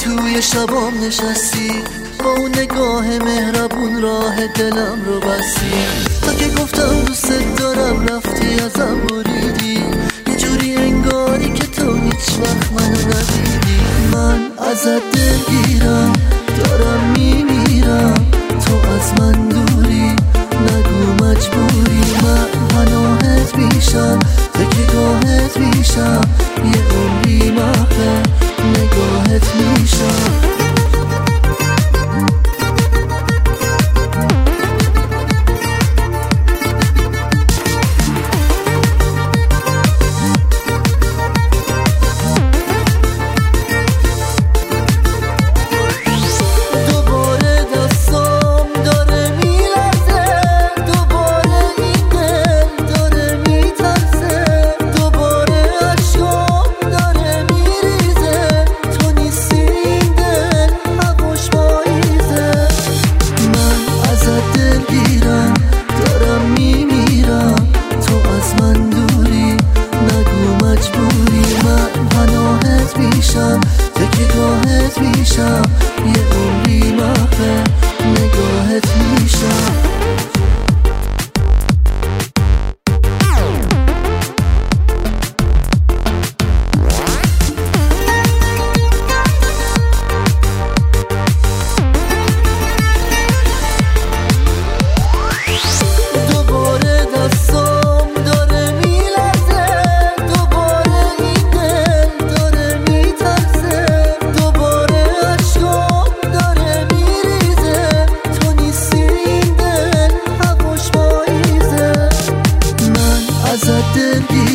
توی شبام نشستی، با اون نگاه مهربون راه دلم رو بستی. تا که گفتم دوست دارم رفتی ازم بریدی، یه جوری انگاری که تو هیچ وقت منو ندیدی. من ازت دلگیرم، دارم میمیرم، تو از من دوری، نگو مجبوری. من پناهت میشم، تکیه‌گاهت میشم، یه عمری محو نگاهت میشم. تکیه‌گاهت میشم، یه عمری محو نگاهت میشم. ازت دلگیرم،